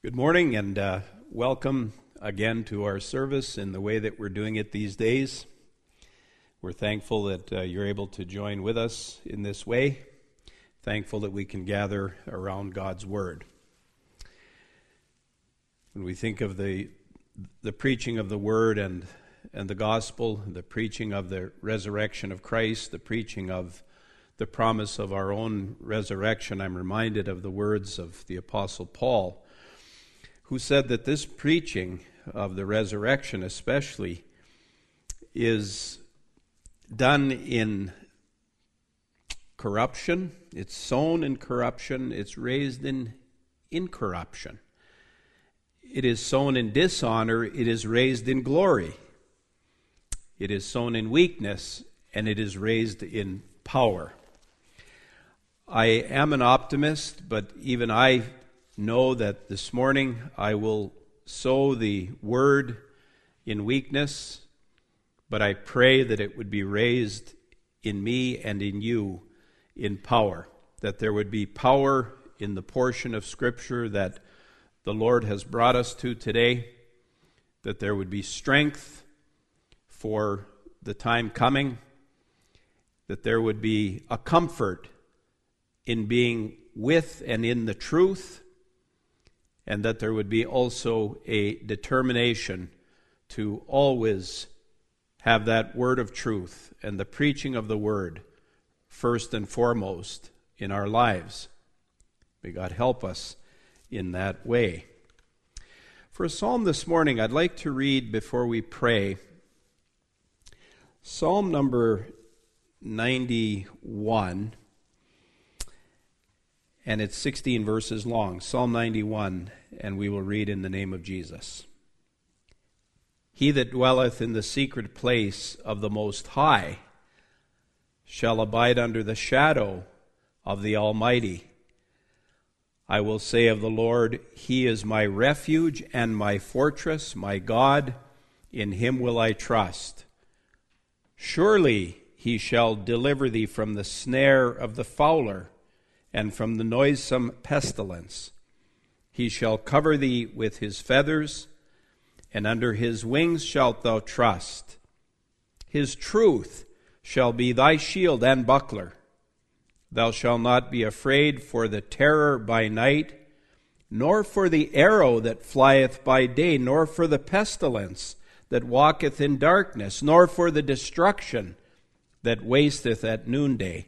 Good morning and welcome again to our service in the way that we're doing it these days. We're thankful that you're able to join with us in this way. Thankful that we can gather around God's Word. When we think of the preaching of the Word and the Gospel, the preaching of the resurrection of Christ, the preaching of the promise of our own resurrection, I'm reminded of the words of the Apostle Paul, who said that this preaching of the resurrection especially is done in corruption. It's sown in corruption. It's raised in incorruption. It is sown in dishonor. It is raised in glory. It is sown in weakness, and it is raised in power. I am an optimist, but even I know that this morning I will sow the word in weakness, but I pray that it would be raised in me and in you in power, that there would be power in the portion of Scripture that the Lord has brought us to today, that there would be strength for the time coming, that there would be a comfort in being with and in the truth, and that there would be also a determination to always have that word of truth and the preaching of the word first and foremost in our lives. May God help us in that way. For a psalm this morning, I'd like to read before we pray Psalm number 91. And it's 16 verses long, Psalm 91, and we will read in the name of Jesus. He that dwelleth in the secret place of the Most High shall abide under the shadow of the Almighty. I will say of the Lord, He is my refuge and my fortress, my God, in Him will I trust. Surely He shall deliver thee from the snare of the fowler, and from the noisome pestilence. He shall cover thee with his feathers, and under his wings shalt thou trust. His truth shall be thy shield and buckler. Thou shalt not be afraid for the terror by night, nor for the arrow that flieth by day, nor for the pestilence that walketh in darkness, nor for the destruction that wasteth at noonday.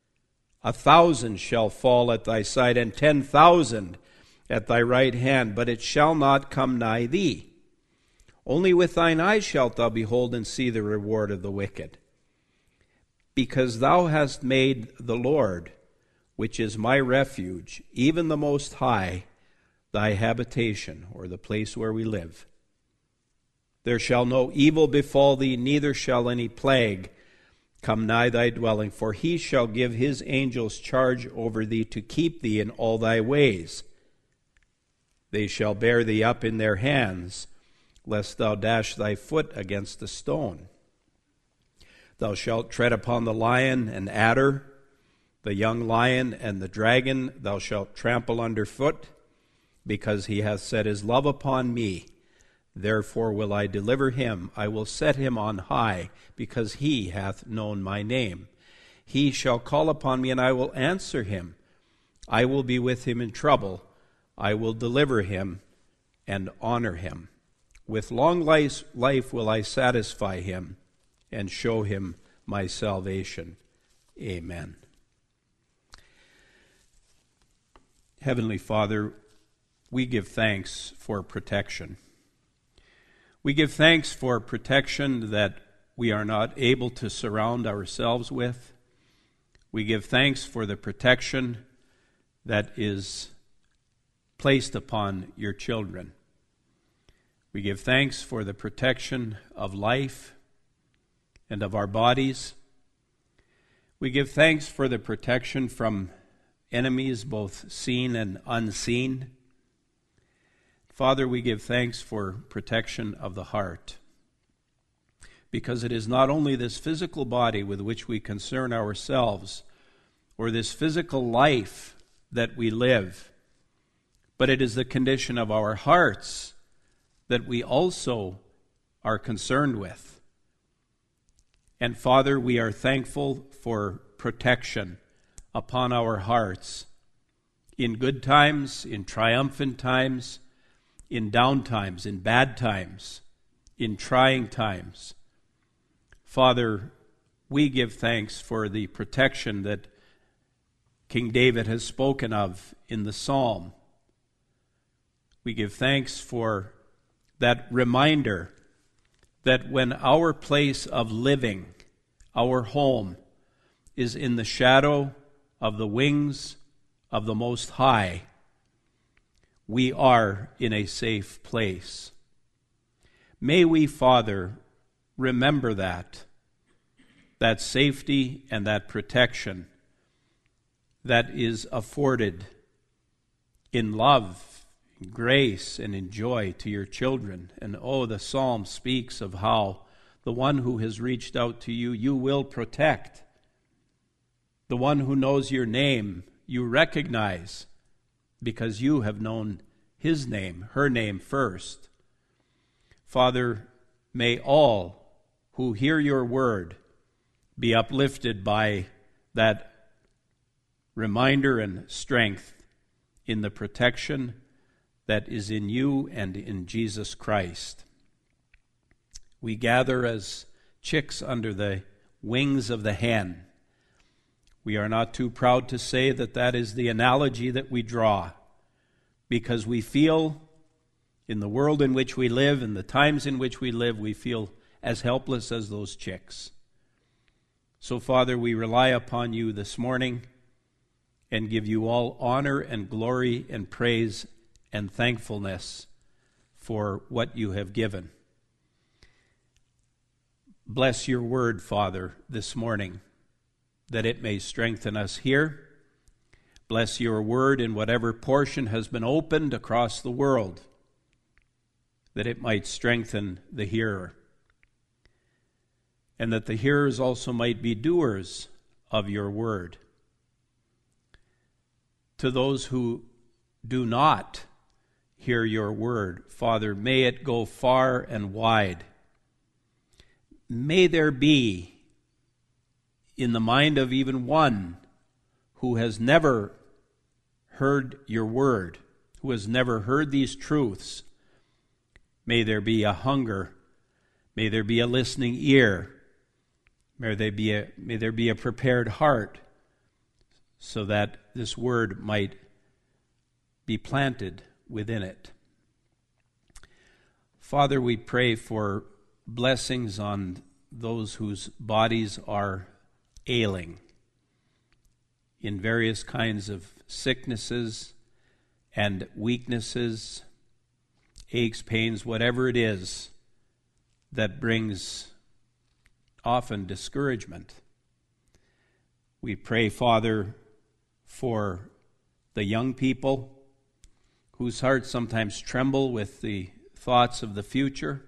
1,000 shall fall at thy side, and 10,000 at thy right hand, but it shall not come nigh thee. Only with thine eyes shalt thou behold and see the reward of the wicked. Because thou hast made the Lord, which is my refuge, even the Most High, thy habitation, or the place where we live. There shall no evil befall thee, neither shall any plague come nigh thy dwelling, for he shall give his angels charge over thee to keep thee in all thy ways. They shall bear thee up in their hands, lest thou dash thy foot against a stone. Thou shalt tread upon the lion and adder, the young lion and the dragon thou shalt trample under foot, because he hath set his love upon me. Therefore will I deliver him. I will set him on high, because he hath known my name. He shall call upon me, and I will answer him. I will be with him in trouble. I will deliver him and honor him. With long life will I satisfy him and show him my salvation. Amen. Heavenly Father, we give thanks for protection. We give thanks for protection that we are not able to surround ourselves with. We give thanks for the protection that is placed upon your children. We give thanks for the protection of life and of our bodies. We give thanks for the protection from enemies, both seen and unseen. Father, we give thanks for protection of the heart, because it is not only this physical body with which we concern ourselves, or this physical life that we live, but it is the condition of our hearts that we also are concerned with. And Father, we are thankful for protection upon our hearts in good times, in triumphant times, in down times, in bad times, in trying times. Father, we give thanks for the protection that King David has spoken of in the psalm. We give thanks for that reminder that when our place of living, our home, is in the shadow of the wings of the Most High, we are in a safe place. May we, Father, remember that safety and that protection that is afforded in love, in grace, and in joy to your children. And the psalm speaks of how the one who has reached out to you, you will protect. The one who knows your name, you recognize because you have known his name, her name first. Father, may all who hear your word be uplifted by that reminder and strength in the protection that is in you and in Jesus Christ. We gather as chicks under the wings of the hen. We are not too proud to say that that is the analogy that we draw, because we feel in the world in which we live, in the times in which we live, we feel as helpless as those chicks. So, Father, we rely upon you this morning and give you all honor and glory and praise and thankfulness for what you have given. Bless your word, Father, this morning, that it may strengthen us here. Bless your word in whatever portion has been opened across the world, that it might strengthen the hearer, and that the hearers also might be doers of your word. To those who do not hear your word, Father, may it go far and wide. May there be in the mind of even one who has never heard your word, who has never heard these truths, may there be a hunger, may there be a listening ear, may there be a prepared heart, so that this word might be planted within it. Father, we pray for blessings on those whose bodies are ailing in various kinds of sicknesses and weaknesses, aches, pains, whatever it is that brings often discouragement. We pray, Father, for the young people whose hearts sometimes tremble with the thoughts of the future.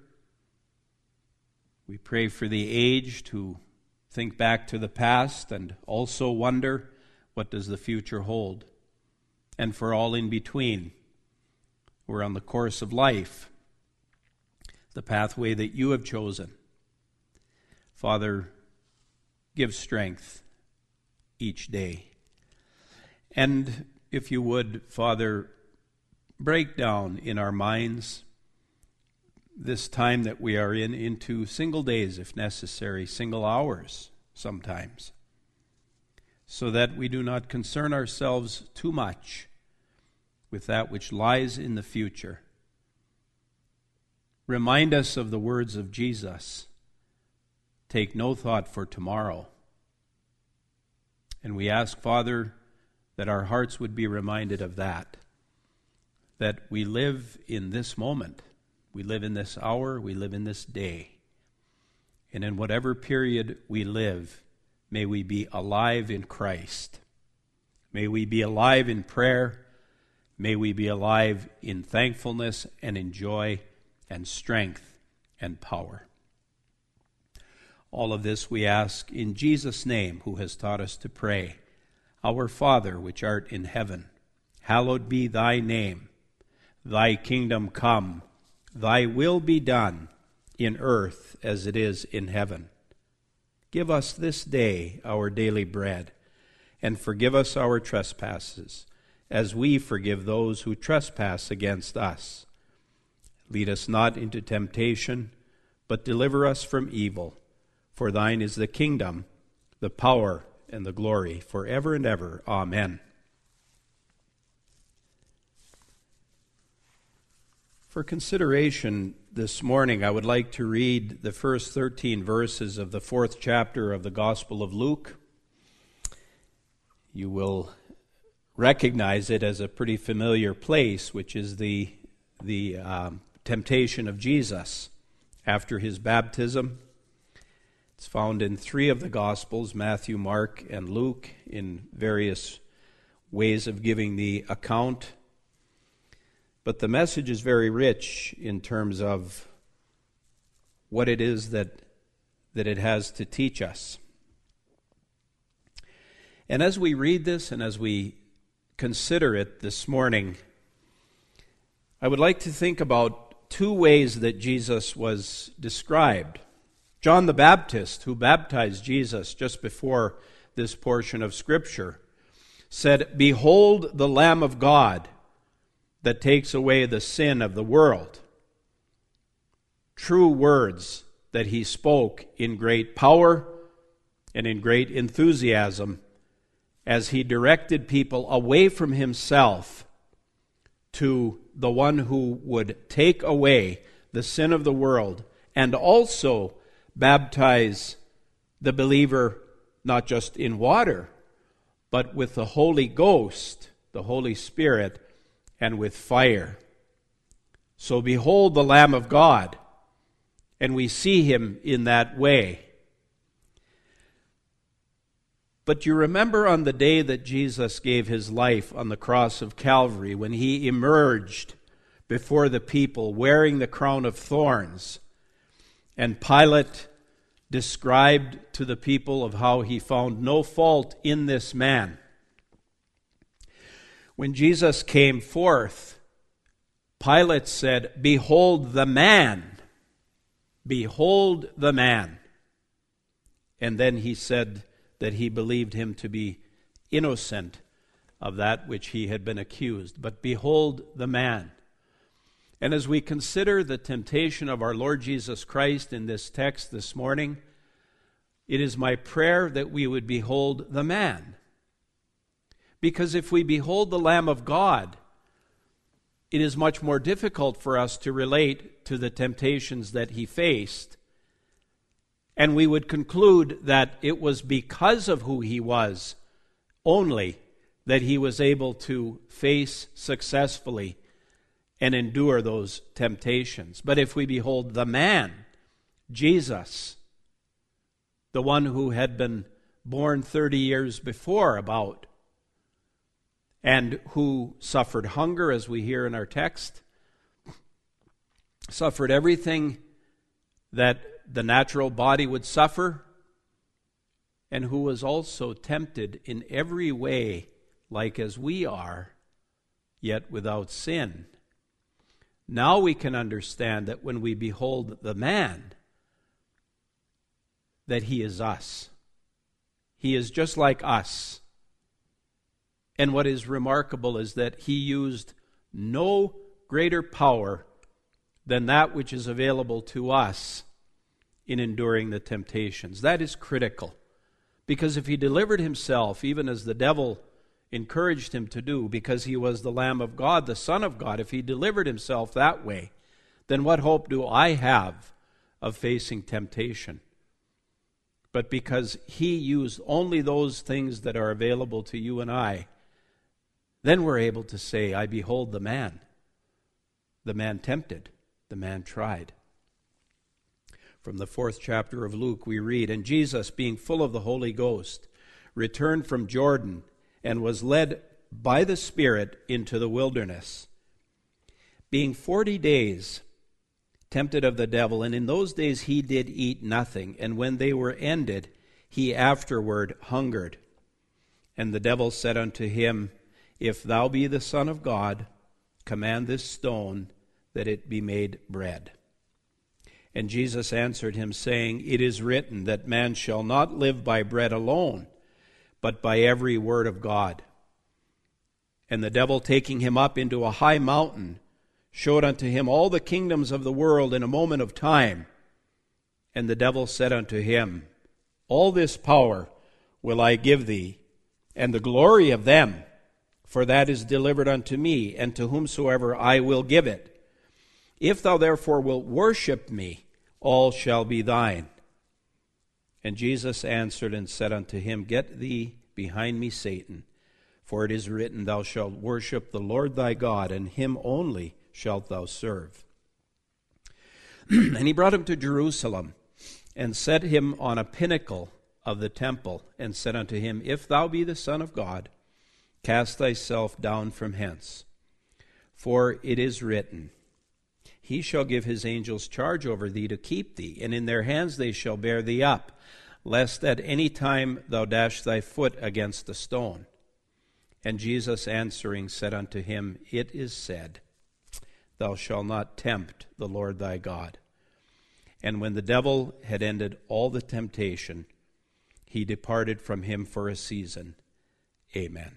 We pray for the aged who think back to the past and also wonder, what does the future hold? And for all in between, who are on the course of life, the pathway that you have chosen. Father, give strength each day. And if you would, Father, break down in our minds this time that we are in into single days, if necessary, single hours sometimes, so that we do not concern ourselves too much with that which lies in the future. Remind us of the words of Jesus, take no thought for tomorrow. And we ask, Father, that our hearts would be reminded of that we live in this moment, we live in this hour, we live in this day. And in whatever period we live, may we be alive in Christ. May we be alive in prayer. May we be alive in thankfulness and in joy and strength and power. All of this we ask in Jesus' name, who has taught us to pray. Our Father, which art in heaven, hallowed be thy name. Thy kingdom come, thy will be done in earth as it is in heaven. Give us this day our daily bread, and forgive us our trespasses, as we forgive those who trespass against us. Lead us not into temptation, but deliver us from evil. For thine is the kingdom, the power, and the glory, forever and ever. Amen. For consideration this morning, I would like to read the first 13 verses of the 4th chapter of the Gospel of Luke. You will recognize it as a pretty familiar place, which is the temptation of Jesus after his baptism. It's found in 3 of the Gospels, Matthew, Mark, and Luke, in various ways of giving the account. But the message is very rich in terms of what it is that it has to teach us. And as we read this and as we consider it this morning, I would like to think about 2 ways that Jesus was described. John the Baptist, who baptized Jesus just before this portion of Scripture, said, "Behold the Lamb of God that takes away the sin of the world." True words that he spoke in great power and in great enthusiasm as he directed people away from himself to the one who would take away the sin of the world and also baptize the believer not just in water, but with the Holy Ghost, the Holy Spirit, and with fire. So behold the Lamb of God, and we see him in that way. But you remember on the day that Jesus gave his life on the cross of Calvary, when he emerged before the people wearing the crown of thorns, and Pilate described to the people of how he found no fault in this man. When Jesus came forth, Pilate said, "Behold the man! Behold the man!" And then he said that he believed him to be innocent of that which he had been accused. But behold the man. And as we consider the temptation of our Lord Jesus Christ in this text this morning, it is my prayer that we would behold the man. Because if we behold the Lamb of God, it is much more difficult for us to relate to the temptations that he faced. And we would conclude that it was because of who he was only that he was able to face successfully and endure those temptations. But if we behold the man, Jesus, the one who had been born 30 years before about, and who suffered hunger, as we hear in our text, suffered everything that the natural body would suffer, and who was also tempted in every way like as we are, yet without sin. Now we can understand that when we behold the man, that he is us. He is just like us. And what is remarkable is that he used no greater power than that which is available to us in enduring the temptations. That is critical. Because if he delivered himself, even as the devil encouraged him to do, because he was the Lamb of God, the Son of God, if he delivered himself that way, then what hope do I have of facing temptation? But because he used only those things that are available to you and I, then we're able to say, I behold the man tempted, the man tried. From the 4th chapter of Luke we read, "And Jesus, being full of the Holy Ghost, returned from Jordan and was led by the Spirit into the wilderness, being 40 days tempted of the devil. And in those days he did eat nothing. And when they were ended, he afterward hungered. And the devil said unto him, If thou be the Son of God, Command this stone that it be made bread. And Jesus answered him, saying, It is written that man shall not live by bread alone, but by every word of God. And the devil, taking him up into a high mountain, showed unto him all the kingdoms of the world in a moment of time. And the devil said unto him, All this power will I give thee, and the glory of them, for that is delivered unto me, and to whomsoever I will give it. If thou therefore wilt worship me, all shall be thine. And Jesus answered and said unto him, Get thee behind me, Satan, for it is written, Thou shalt worship the Lord thy God, and him only shalt thou serve. And he brought him to Jerusalem, and set him on a pinnacle of the temple, and said unto him, If thou be the Son of God, cast thyself down from hence. For it is written, He shall give his angels charge over thee to keep thee, and in their hands they shall bear thee up, lest at any time thou dash thy foot against a stone. And Jesus answering said unto him, It is said, Thou shalt not tempt the Lord thy God. And when the devil had ended all the temptation, he departed from him for a season. Amen.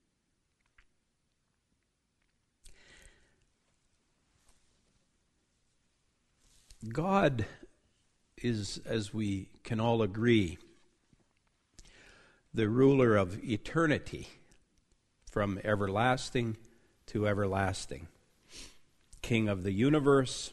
God is, as we can all agree, the ruler of eternity, from everlasting to everlasting. King of the universe,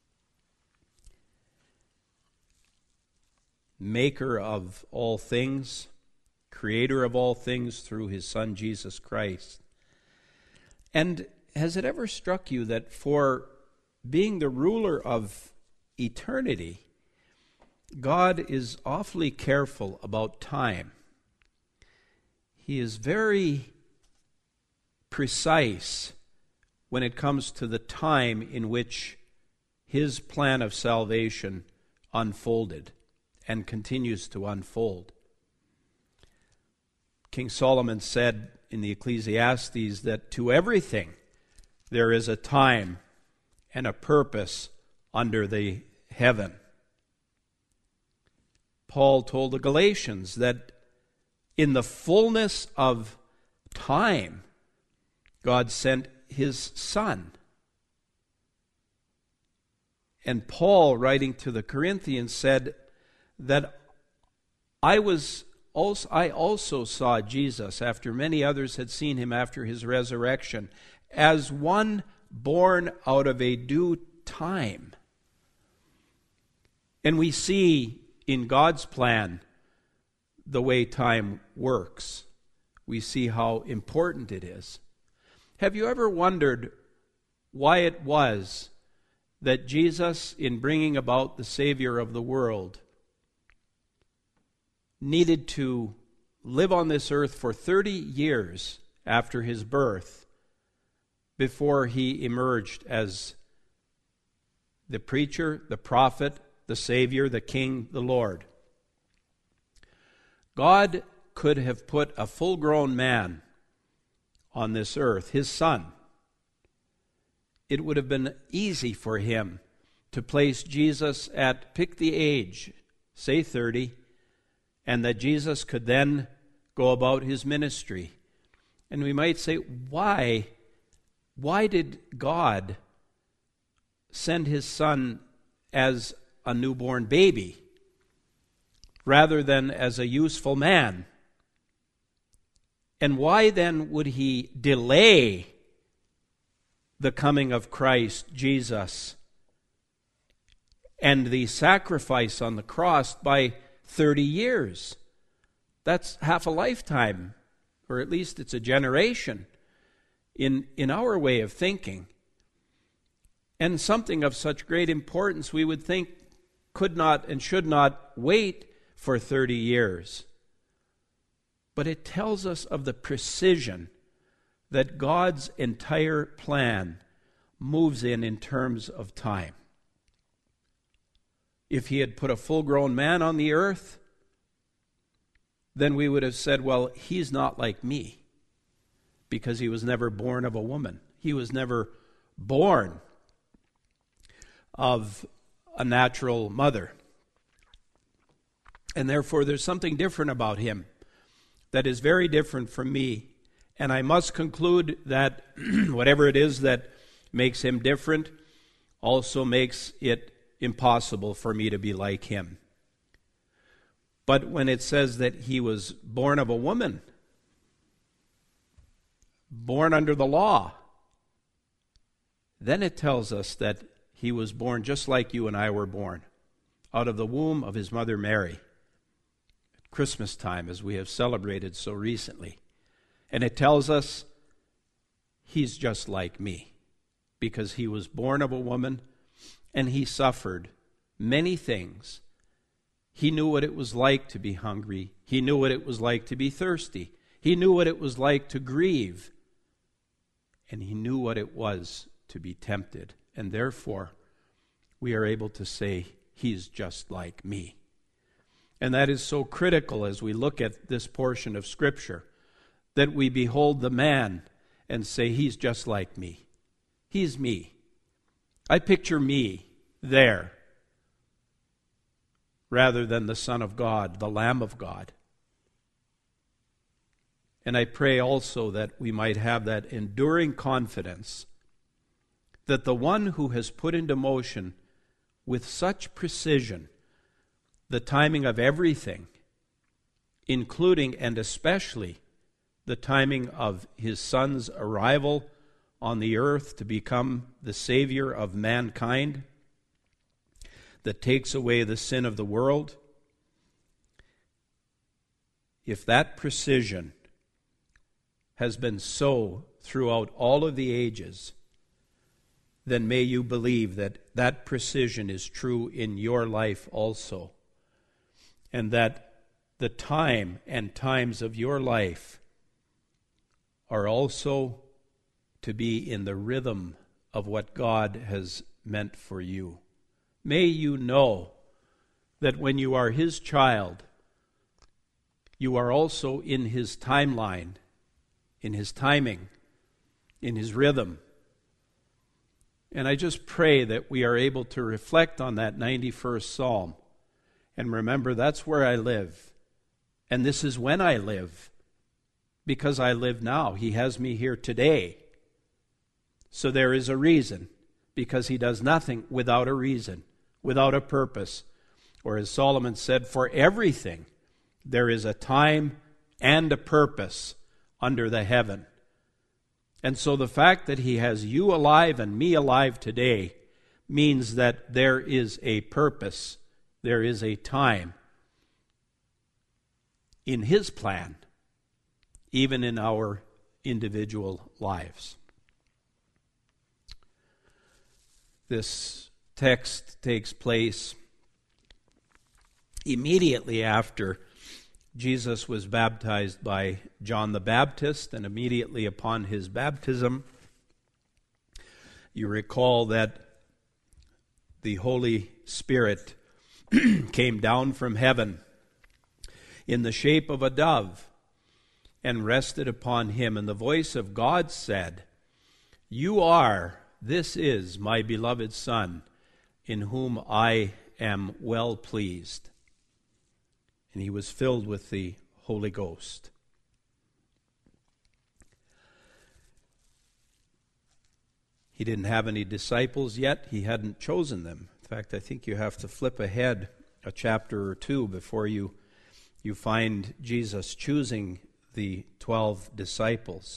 maker of all things, creator of all things through his Son Jesus Christ. And has it ever struck you that for being the ruler of eternity, God is awfully careful about time? He is very precise when it comes to the time in which his plan of salvation unfolded and continues to unfold. King Solomon said in the Ecclesiastes that to everything there is a time and a purpose under the heaven. Paul told the Galatians that in the fullness of time, God sent his Son. And Paul, writing to the Corinthians, said that I also saw Jesus, after many others had seen him after his resurrection, as one born out of a due time. And we see in God's plan the way time works. We see how important it is. Have you ever wondered why it was that Jesus, in bringing about the Savior of the world, needed to live on this earth for 30 years after his birth before he emerged as the preacher, the prophet, the Savior, the King, the Lord? God could have put a full-grown man on this earth, his Son. It would have been easy for him to place Jesus at, pick the age, say 30, and that Jesus could then go about his ministry. And we might say, why did God send his Son as a newborn baby rather than as a useful man? And why then would he delay the coming of Christ Jesus and the sacrifice on the cross by 30 years? That's half a lifetime, or at least it's a generation in our way of thinking. And something of such great importance, we would think, could not and should not wait for 30 years. But it tells us of the precision that God's entire plan moves in terms of time. If he had put a full-grown man on the earth, then we would have said, well, he's not like me, because he was never born of a woman. He was never born of a natural mother. And therefore, there's something different about him that is very different from me. And I must conclude that whatever it is that makes him different also makes it impossible for me to be like him. But when it says that he was born of a woman, born under the law, then it tells us that he was born just like you and I were born, out of the womb of his mother Mary, at Christmas time, as we have celebrated so recently. And it tells us he's just like me, because he was born of a woman and he suffered many things. He knew what it was like to be hungry. He knew what it was like to be thirsty. He knew what it was like to grieve. And he knew what it was to be tempted. And therefore, we are able to say, he's just like me. And that is so critical as we look at this portion of Scripture, that we behold the man and say, he's just like me. He's me. I picture me there, rather than the Son of God, the Lamb of God. And I pray also that we might have that enduring confidence that the one who has put into motion with such precision the timing of everything, including and especially the timing of his Son's arrival on the earth to become the Savior of mankind, that takes away the sin of the world, if that precision has been so throughout all of the ages, then may you believe that that precision is true in your life also, and that the time and times of your life are also to be in the rhythm of what God has meant for you. May you know that when you are his child, you are also in his timeline, in his timing, in his rhythm. And I just pray that we are able to reflect on that 91st Psalm and remember that's where I live. And this is when I live, because I live now. He has me here today. So there is a reason, because he does nothing without a reason, without a purpose. Or as Solomon said, for everything there is a time and a purpose under the heaven. And so the fact that he has you alive and me alive today means that there is a purpose, there is a time in his plan, even in our individual lives. This text takes place immediately after Jesus was baptized by John the Baptist, and immediately upon his baptism, you recall that the Holy Spirit came down from heaven in the shape of a dove and rested upon him. And the voice of God said, this is my beloved Son, in whom I am well pleased. And he was filled with the Holy Ghost. He didn't have any disciples yet. He hadn't chosen them. In fact, I think you have to flip ahead a chapter or two before you find Jesus choosing the 12 disciples.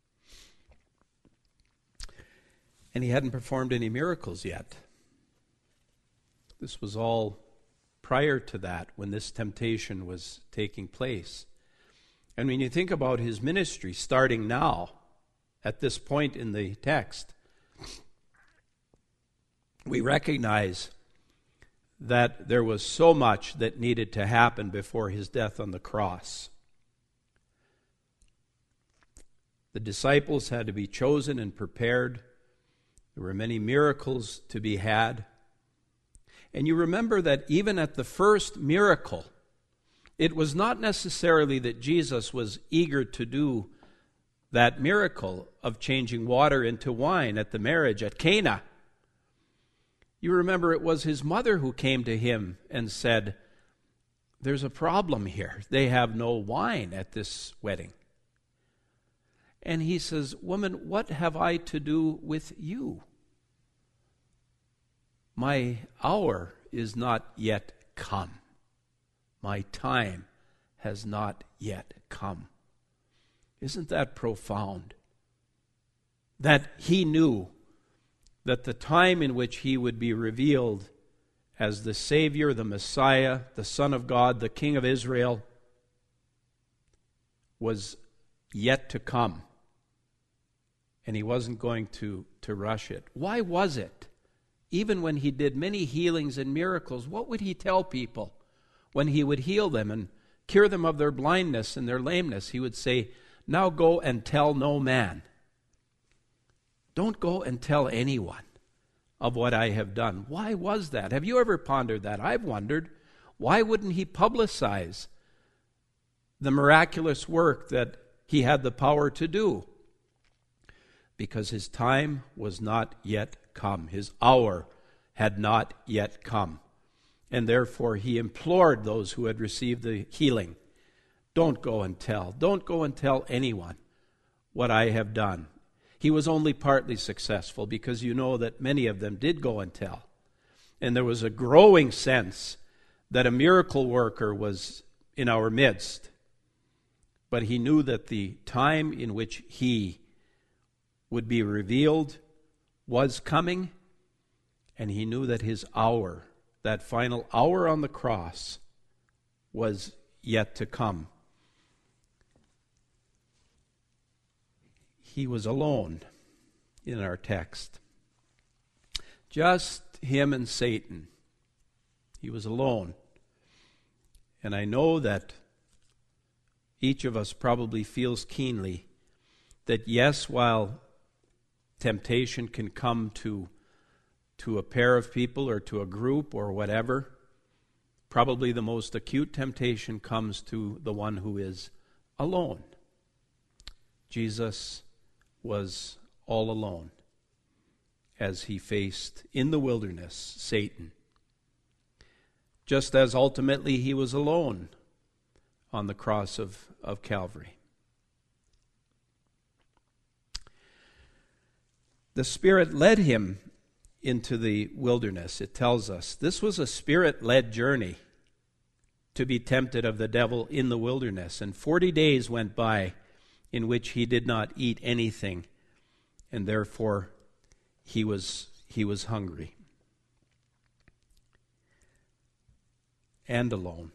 And he hadn't performed any miracles yet. This was all prior to that, when this temptation was taking place. And when you think about his ministry starting now, at this point in the text, we recognize that there was so much that needed to happen before his death on the cross. The disciples had to be chosen and prepared. There were many miracles to be had. And you remember that even at the first miracle, it was not necessarily that Jesus was eager to do that miracle of changing water into wine at the marriage at Cana. You remember it was his mother who came to him and said, "There's a problem here. They have no wine at this wedding." And he says, "Woman, what have I to do with you? My hour is not yet come. My time has not yet come." Isn't that profound? That he knew that the time in which he would be revealed as the Savior, the Messiah, the Son of God, the King of Israel, was yet to come. And he wasn't going to rush it. Why was it? Even when he did many healings and miracles, what would he tell people when he would heal them and cure them of their blindness and their lameness? He would say, "Now go and tell no man." Don't go and tell anyone of what I have done. Why was that? Have you ever pondered that? I've wondered, why wouldn't he publicize the miraculous work that he had the power to do? Because his time was not yet come. His hour had not yet come. And therefore he implored those who had received the healing, don't go and tell. Don't go and tell anyone what I have done. He was only partly successful because you know that many of them did go and tell. And there was a growing sense that a miracle worker was in our midst. But he knew that the time in which he would be revealed was coming, and he knew that his hour, that final hour on the cross, was yet to come. He was alone in our text. Just him and Satan. He was alone. And I know that each of us probably feels keenly that yes, while temptation can come to a pair of people or to a group or whatever, probably the most acute temptation comes to the one who is alone. Jesus was all alone as he faced in the wilderness Satan. Just as ultimately he was alone on the cross of Calvary. The Spirit led him into the wilderness, it tells us. This was a Spirit-led journey to be tempted of the devil in the wilderness. And 40 days went by in which he did not eat anything, and therefore he was hungry and alone.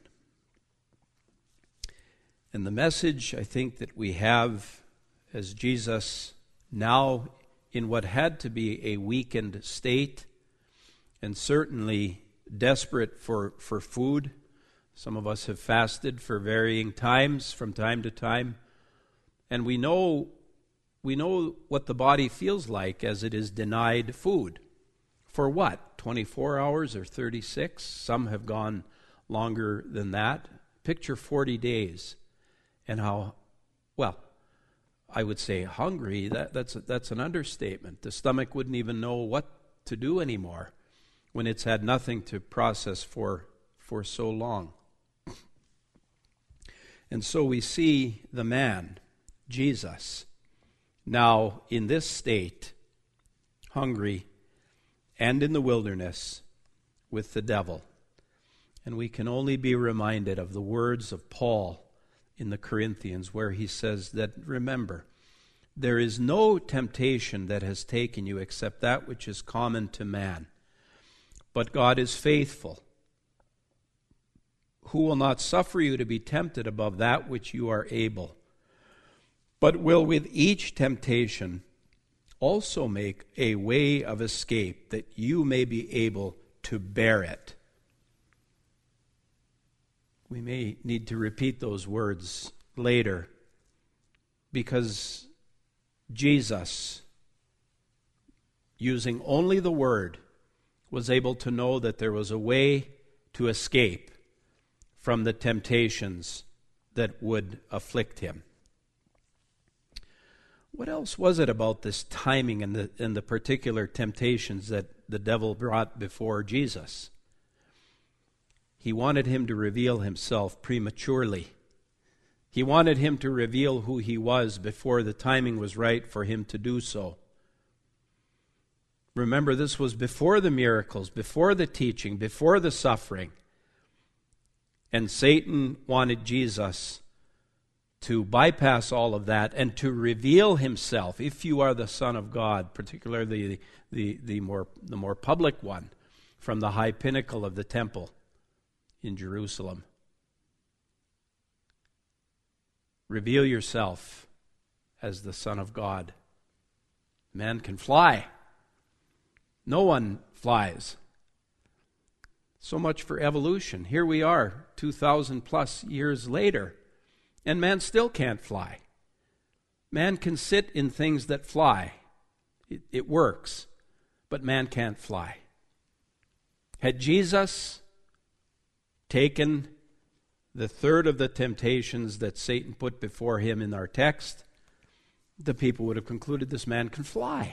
And the message I think that we have as Jesus now in what had to be a weakened state and certainly desperate for food. Some of us have fasted for varying times from time to time. And we know what the body feels like as it is denied food. For what? 24 hours or 36? Some have gone longer than that. Picture 40 days and how, well, I would say hungry. That's an understatement. The stomach wouldn't even know what to do anymore when it's had nothing to process for so long. And so we see the man, Jesus, now in this state, hungry and in the wilderness with the devil. And we can only be reminded of the words of Paul in the Corinthians where he says that, remember, there is no temptation that has taken you except that which is common to man. But God is faithful, who will not suffer you to be tempted above that which you are able, but will with each temptation also make a way of escape that you may be able to bear it. We may need to repeat those words later because Jesus, using only the Word, was able to know that there was a way to escape from the temptations that would afflict him. What else was it about this timing and the particular temptations that the devil brought before Jesus? He wanted him to reveal himself prematurely. He wanted him to reveal who he was before the timing was right for him to do so. Remember, this was before the miracles, before the teaching, before the suffering. And Satan wanted Jesus to bypass all of that and to reveal himself, if you are the Son of God, particularly the more public one, from the high pinnacle of the temple in Jerusalem. Reveal yourself as the Son of God. Man can fly. No one flies. So much for evolution. Here we are, 2,000 plus years later, and man still can't fly. Man can sit in things that fly. It works, but man can't fly. Had Jesus taken the third of the temptations that Satan put before him in our text, the people would have concluded this man can fly.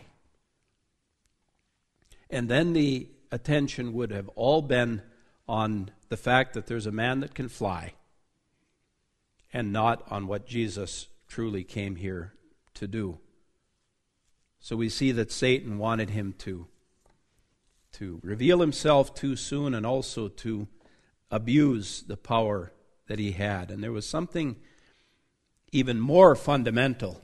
And then the attention would have all been on the fact that there's a man that can fly, and not on what Jesus truly came here to do. So we see that Satan wanted him to reveal himself too soon, and also to abuse the power that he had. And there was something even more fundamental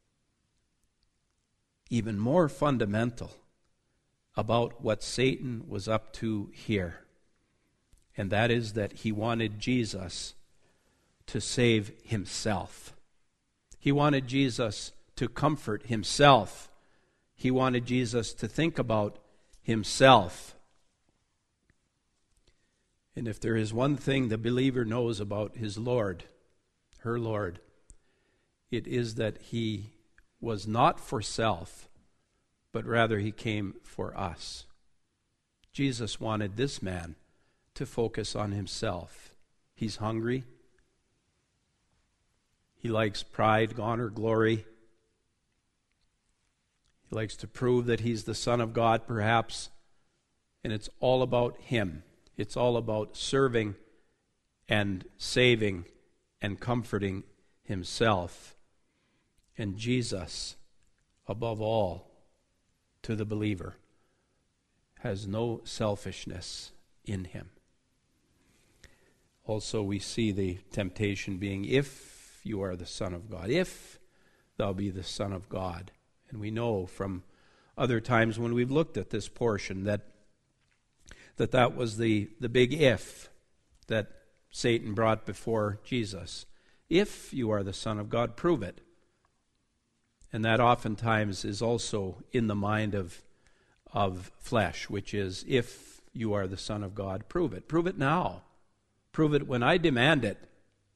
about what Satan was up to here. And that is that he wanted Jesus to save himself. He wanted Jesus to comfort himself. He wanted Jesus to think about himself. And if there is one thing the believer knows about his Lord, her Lord, it is that he was not for self, but rather he came for us. Jesus wanted this man to focus on himself. He's hungry. He likes pride, honor, glory. He likes to prove that he's the Son of God, perhaps. And it's all about him. It's all about serving and saving and comforting himself. And Jesus, above all, to the believer, has no selfishness in him. Also, we see the temptation being, if you are the Son of God, if thou be the Son of God. And we know from other times when we've looked at this portion that was the big if that Satan brought before Jesus. If you are the Son of God, prove it. And that oftentimes is also in the mind of flesh, which is, if you are the Son of God, prove it. Prove it now. Prove it when I demand it.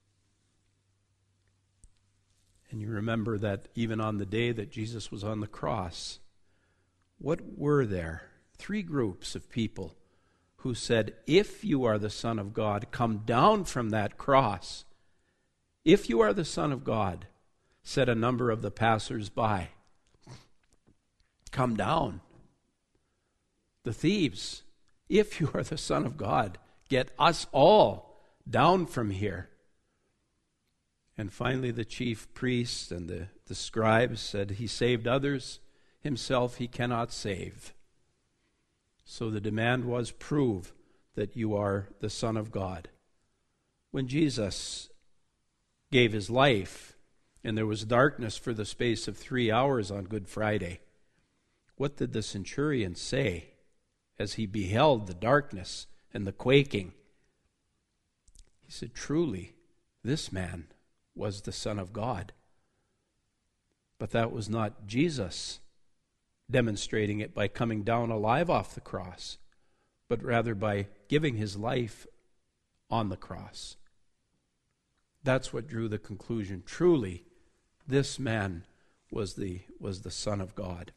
And you remember that even on the day that Jesus was on the cross, what were there? 3 groups of people who said, if you are the Son of God, come down from that cross. If you are the Son of God, said a number of the passers-by, come down. The thieves, if you are the Son of God, get us all down from here. And finally the chief priests and the scribes said, he saved others, himself he cannot save. So the demand was, prove that you are the Son of God. When Jesus gave his life, and there was darkness for the space of 3 hours on Good Friday, what did the centurion say as he beheld the darkness and the quaking? He said, truly, this man was the Son of God. But that was not Jesus demonstrating it by coming down alive off the cross, but rather by giving his life on the cross. That's what drew the conclusion. Truly, this man was the Son of God.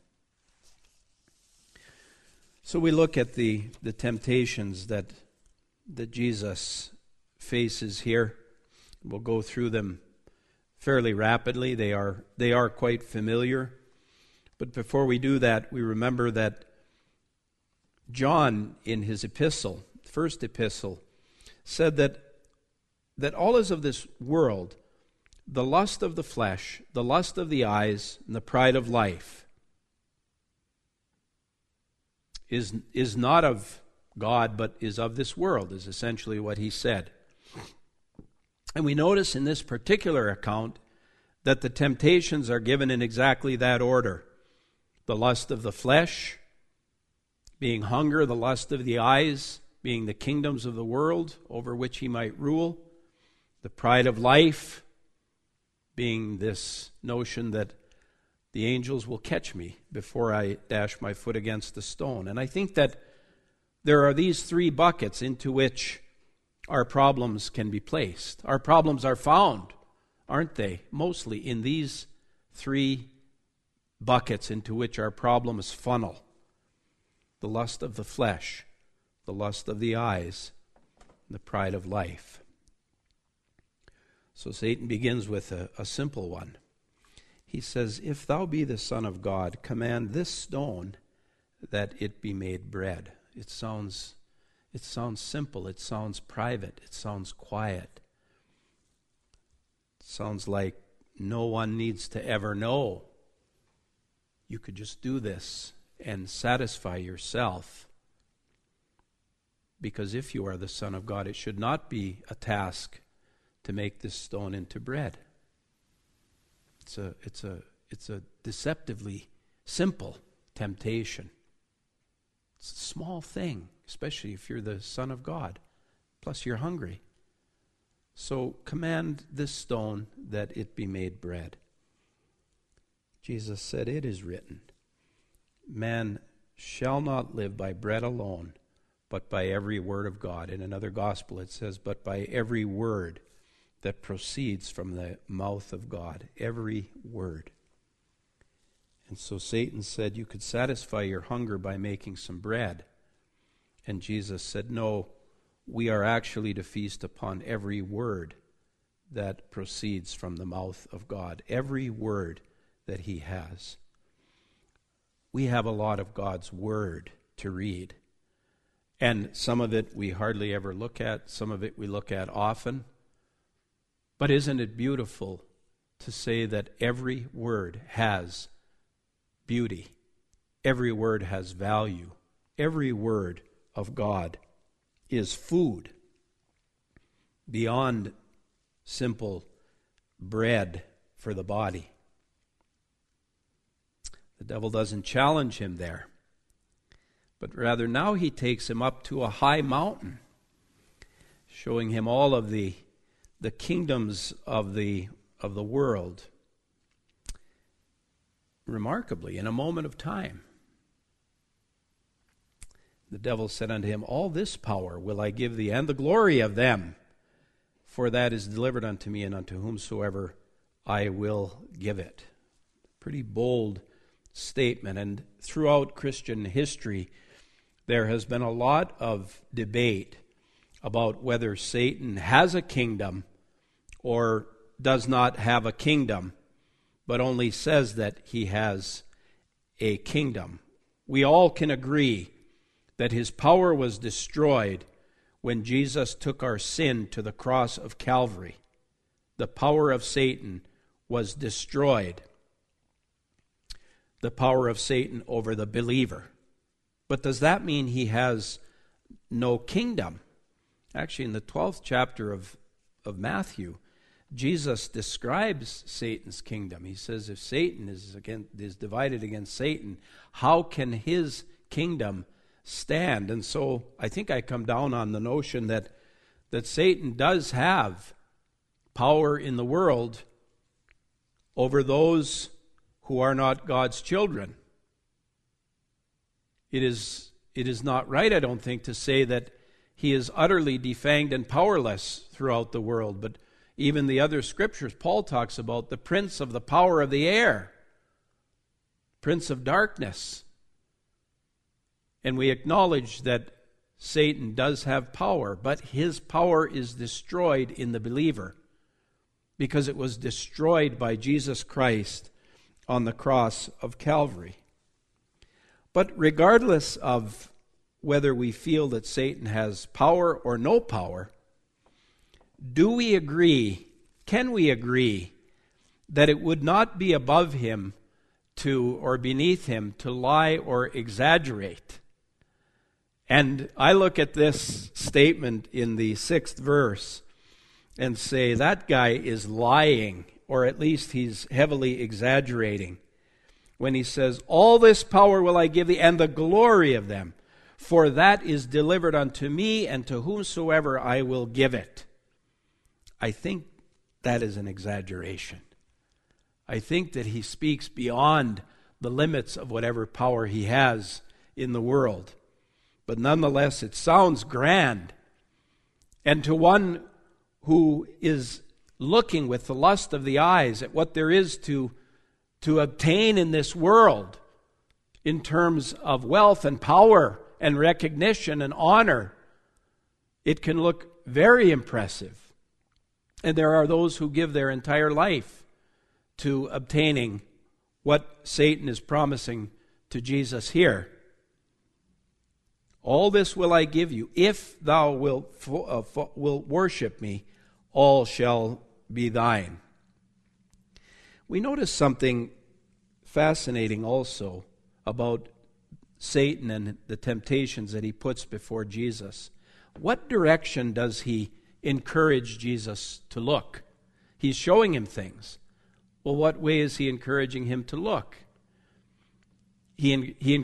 So we look at the temptations that Jesus faces here. We'll go through them fairly rapidly. They are quite familiar. But before we do that, we remember that John, in his epistle, first epistle, said that all is of this world, the lust of the flesh, the lust of the eyes, and the pride of life, is not of God, but is of this world, is essentially what he said. And we notice in this particular account that the temptations are given in exactly that order. The lust of the flesh, being hunger, the lust of the eyes, being the kingdoms of the world over which he might rule, the pride of life, being this notion that the angels will catch me before I dash my foot against the stone. And I think that there are these three buckets into which our problems can be placed. Our problems are found, aren't they? Mostly in these three buckets into which our problems funnel. The lust of the flesh, the lust of the eyes, and the pride of life. So Satan begins with a simple one. He says, "If thou be the Son of God, command this stone that it be made bread." It sounds simple. It sounds private. It sounds quiet. It sounds like no one needs to ever know. You could just do this and satisfy yourself. Because if you are the Son of God, it should not be a task to make this stone into bread. It's a deceptively simple temptation. It's a small thing, especially if you're the Son of God. Plus you're hungry. So command this stone that it be made bread. Jesus said, "It is written, man shall not live by bread alone, but by every word of God." In another gospel it says, "But by every word that proceeds from the mouth of God." Every word. And so Satan said you could satisfy your hunger by making some bread. And Jesus said, no, we are actually to feast upon every word that proceeds from the mouth of God. Every word that he has. We have a lot of God's word to read. And some of it we hardly ever look at. Some of it we look at often. But isn't it beautiful to say that every word has beauty? Every word has value. Every word of God is food beyond simple bread for the body. The devil doesn't challenge him there, but rather now he takes him up to a high mountain, showing him all of the kingdoms of the world, remarkably, in a moment of time. The devil said unto him, "All this power will I give thee, and the glory of them, for that is delivered unto me, and unto whomsoever I will give it." Pretty bold statement. And throughout Christian history, there has been a lot of debate about whether Satan has a kingdom or does not have a kingdom, but only says that he has a kingdom. We all can agree that his power was destroyed when Jesus took our sin to the cross of Calvary. The power of Satan was destroyed. The power of Satan over the believer. But does that mean he has no kingdom? Actually, in the 12th chapter of Matthew, Jesus describes Satan's kingdom. He says if Satan is divided against Satan, how can his kingdom stand? And so I think I come down on the notion that Satan does have power in the world over those who are not God's children. It is not right, I don't think, to say that he is utterly defanged and powerless throughout the world. But even the other scriptures, Paul talks about the prince of the power of the air, prince of darkness. And we acknowledge that Satan does have power, but his power is destroyed in the believer because it was destroyed by Jesus Christ on the cross of Calvary. But regardless of whether we feel that Satan has power or no power, can we agree that it would not be above him or beneath him to lie or exaggerate? And I look at this statement in the 6th verse and say, that guy is lying, or at least he's heavily exaggerating when he says, all this power will I give thee, and the glory of them, for that is delivered unto me, and to whomsoever I will give it. I think that is an exaggeration. I think that he speaks beyond the limits of whatever power he has in the world. But nonetheless, it sounds grand. And to one who is looking with the lust of the eyes at what there is to obtain in this world in terms of wealth and power and recognition and honor, it can look very impressive. And there are those who give their entire life to obtaining what Satan is promising to Jesus here. All this will I give you, if thou wilt worship me, all shall be thine. We notice something fascinating also about Satan and the temptations that he puts before Jesus. What direction does he encourage Jesus to look? He's showing him things. Well, what way is he encouraging him to look? He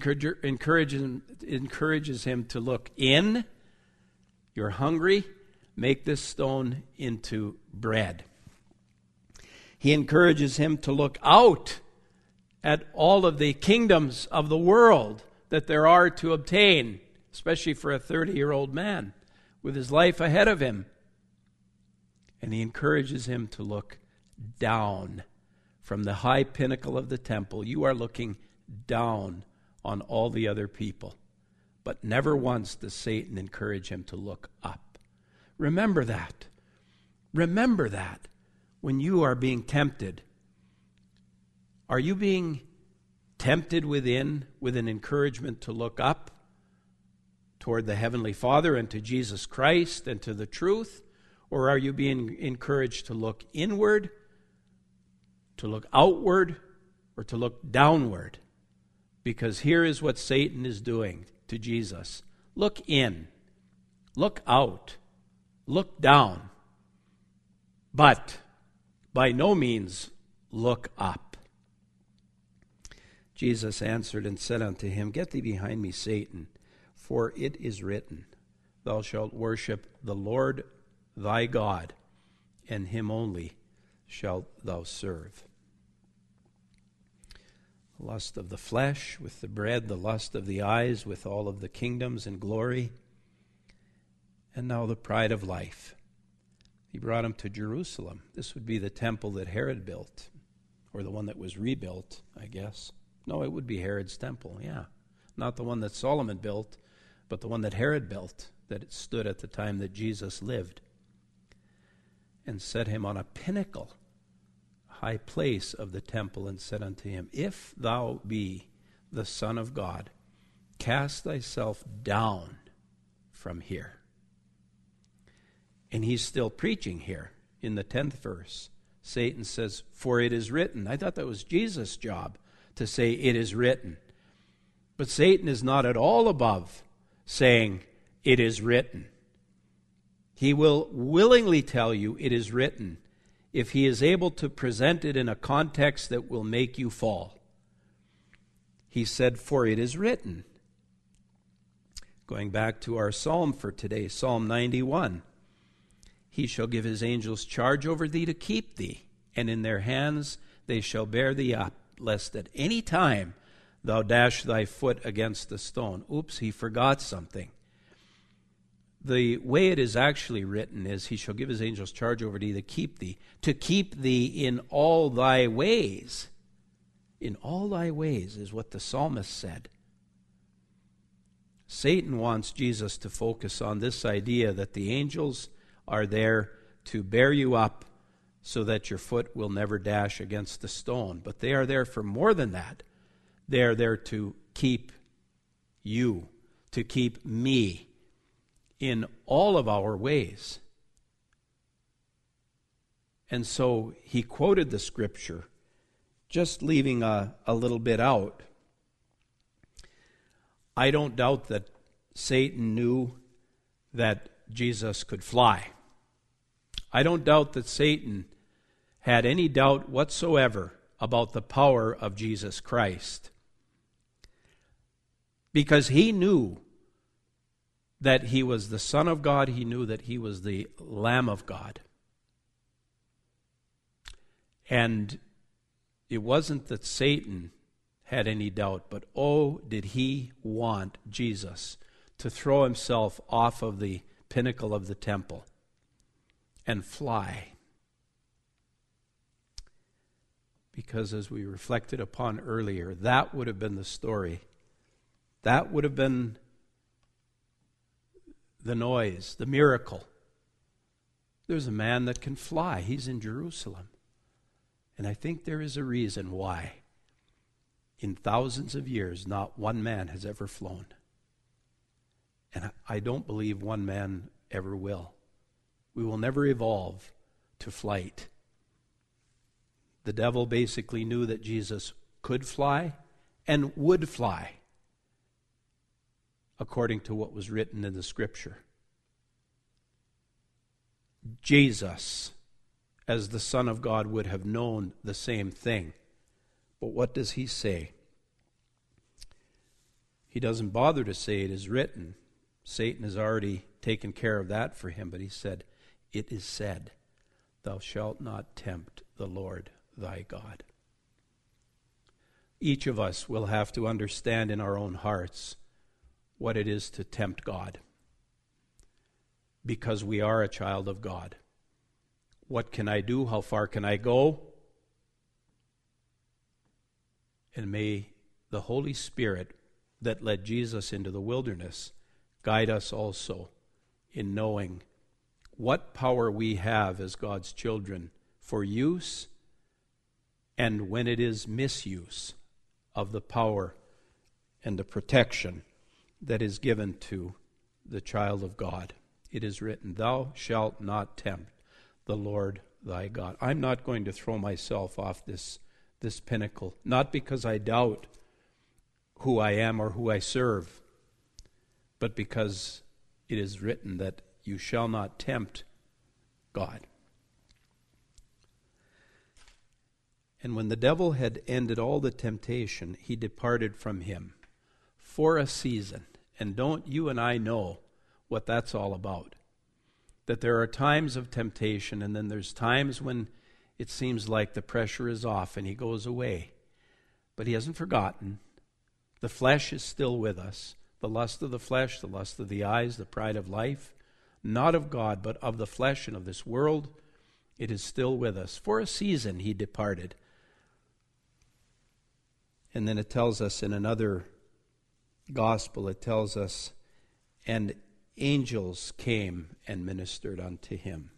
encourages him to look in. You're hungry? Make this stone into bread. He encourages him to look out at all of the kingdoms of the world that there are to obtain, especially for a 30-year-old man with his life ahead of him. And he encourages him to look down from the high pinnacle of the temple. You are looking down on all the other people. But never once does Satan encourage him to look up. Remember that. Remember that when you are being tempted. Are you being tempted within with an encouragement to look up toward the Heavenly Father and to Jesus Christ and to the truth? Or are you being encouraged to look inward, to look outward, or to look downward? Because here is what Satan is doing to Jesus. Look in, look out, look down, but by no means look up. Jesus answered and said unto him, Get thee behind me, Satan, for it is written, Thou shalt worship the Lord thy God, and him only shalt thou serve. The lust of the flesh with the bread, the lust of the eyes with all of the kingdoms and glory, and now the pride of life. He brought him to Jerusalem. This would be the temple that Herod built, or the one that was rebuilt, I guess. No, it would be Herod's temple, yeah. Not the one that Solomon built, but the one that Herod built, that it stood at the time that Jesus lived. And set him on a pinnacle, high place of the temple, and said unto him, If thou be the Son of God, cast thyself down from here. And he's still preaching here in the 10th verse. Satan says, For it is written. I thought that was Jesus' job to say, It is written. But Satan is not at all above saying, It is written. He will willingly tell you it is written if he is able to present it in a context that will make you fall. He said, For it is written. Going back to our psalm for today, Psalm 91. He shall give his angels charge over thee to keep thee, and in their hands they shall bear thee up, lest at any time thou dash thy foot against a stone. Oops, he forgot something. The way it is actually written is, He shall give his angels charge over thee to keep thee in all thy ways. In all thy ways is what the psalmist said. Satan wants Jesus to focus on this idea that the angels are there to bear you up, so that your foot will never dash against a stone. But they are there for more than that. They are there to keep you, to keep me in all of our ways. And so he quoted the scripture, just leaving a little bit out. I don't doubt that Satan knew that Jesus could fly. I don't doubt that Satan had any doubt whatsoever about the power of Jesus Christ, because he knew that he was the Son of God. He knew that he was the Lamb of God. And it wasn't that Satan had any doubt, but oh, did he want Jesus to throw himself off of the pinnacle of the temple and fly. Because as we reflected upon earlier, that would have been the story. That would have been the noise, the miracle. There's a man that can fly. He's in Jerusalem. And I think there is a reason why in thousands of years not one man has ever flown. And I don't believe one man ever will. We will never evolve to flight. The devil basically knew that Jesus could fly and would fly, according to what was written in the scripture. Jesus, as the Son of God, would have known the same thing. But what does he say? He doesn't bother to say it is written. Satan has already taken care of that for him, but he said, it is said, thou shalt not tempt the Lord thy God. Each of us will have to understand in our own hearts what it is to tempt God, because we are a child of God. What can I do? How far can I go? And may the Holy Spirit that led Jesus into the wilderness guide us also in knowing what power we have as God's children for use, and when it is misuse of the power and the protection that is given to the child of God. It is written, thou shalt not tempt the Lord thy God. I'm not going to throw myself off this pinnacle, not because I doubt who I am or who I serve, but because it is written that you shall not tempt God. And when the devil had ended all the temptation, he departed from him for a season. And don't you and I know what that's all about? That there are times of temptation, and then there's times when it seems like the pressure is off and he goes away. But he hasn't forgotten. The flesh is still with us. The lust of the flesh, the lust of the eyes, the pride of life, not of God, but of the flesh and of this world, it is still with us. For a season he departed. And then it tells us in another gospel, it tells us, and angels came and ministered unto him.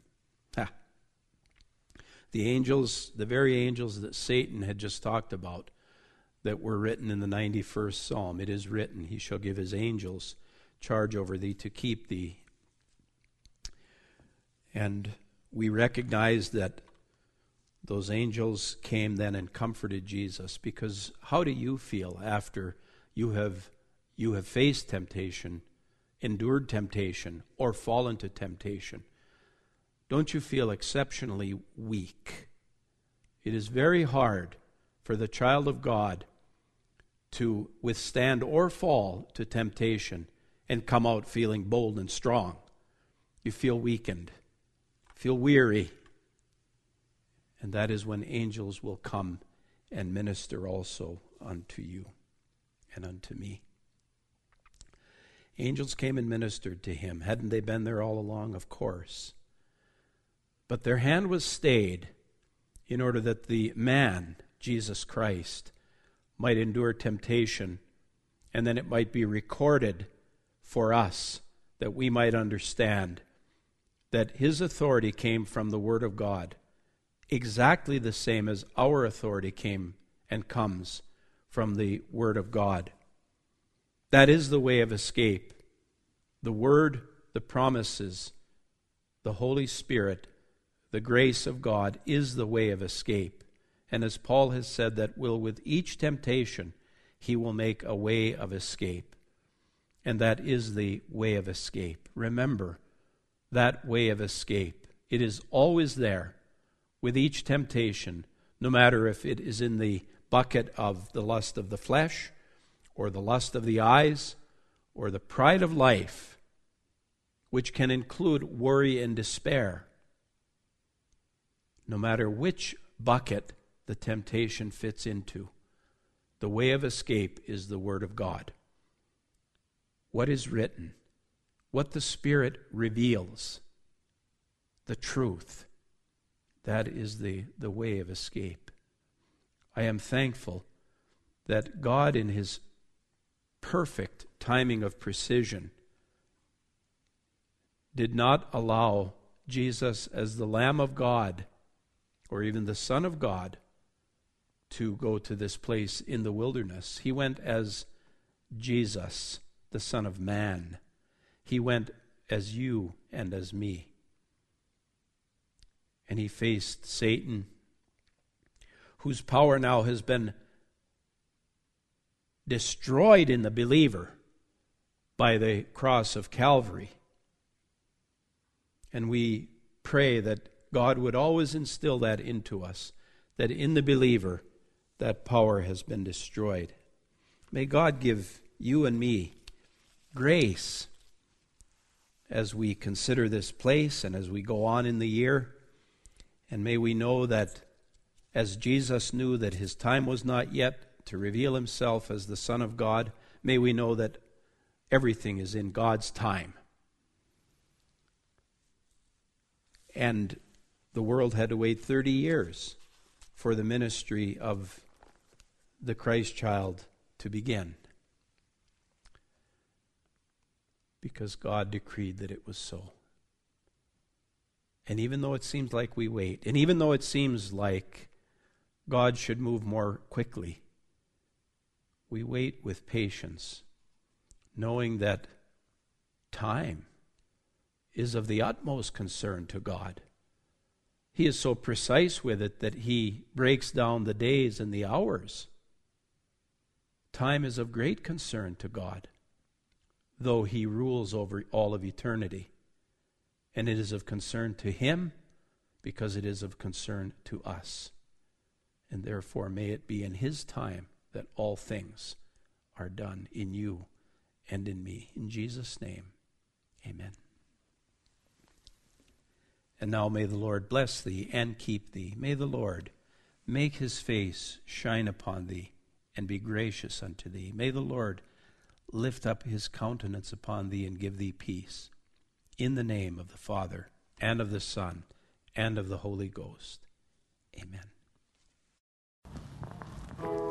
The angels, the very angels that Satan had just talked about, that were written in the 91st Psalm. It is written, he shall give his angels charge over thee to keep thee. And we recognize that those angels came then and comforted Jesus, because how do you feel after you have faced temptation, endured temptation, or fallen to temptation? Don't you feel exceptionally weak? It is very hard for the child of God to withstand or fall to temptation and come out feeling bold and strong. You feel weakened, feel weary. And that is when angels will come and minister also unto you and unto me. Angels came and ministered to him. Hadn't they been there all along? Of course. But their hand was stayed in order that the man, Jesus Christ, might endure temptation, and then it might be recorded for us that we might understand that his authority came from the Word of God, exactly the same as our authority came and comes from the Word of God. That is the way of escape. The Word, the promises, the Holy Spirit, the grace of God is the way of escape. And as Paul has said, that with each temptation, he will make a way of escape. And that is the way of escape. Remember that way of escape. It is always there with each temptation, no matter if it is in the bucket of the lust of the flesh, or the lust of the eyes, or the pride of life, which can include worry and despair. No matter which bucket the temptation fits into, the way of escape is the Word of God. What is written, what the Spirit reveals, the truth, that is the way of escape. I am thankful that God, in His perfect timing of precision, did not allow Jesus as the Lamb of God, or even the Son of God, to go to this place in the wilderness. He went as Jesus, the Son of Man. He went as you and as me. And he faced Satan, whose power now has been destroyed in the believer by the cross of Calvary. And we pray that God would always instill that into us, that in the believer that power has been destroyed. May God give you and me grace as we consider this place and as we go on in the year. And may we know that as Jesus knew that his time was not yet to reveal himself as the Son of God, may we know that everything is in God's time. And the world had to wait 30 years for the ministry of the Christ child to begin, because God decreed that it was so. And even though it seems like we wait, and even though it seems like God should move more quickly, we wait with patience, knowing that time is of the utmost concern to God. He is so precise with it that he breaks down the days and the hours. Time is of great concern to God, though he rules over all of eternity. And it is of concern to him because it is of concern to us. And therefore may it be in his time that all things are done in you and in me. In Jesus' name, amen. And now may the Lord bless thee and keep thee. May the Lord make his face shine upon thee and be gracious unto thee. May the Lord lift up his countenance upon thee and give thee peace. In the name of the Father, and of the Son, and of the Holy Ghost. Amen.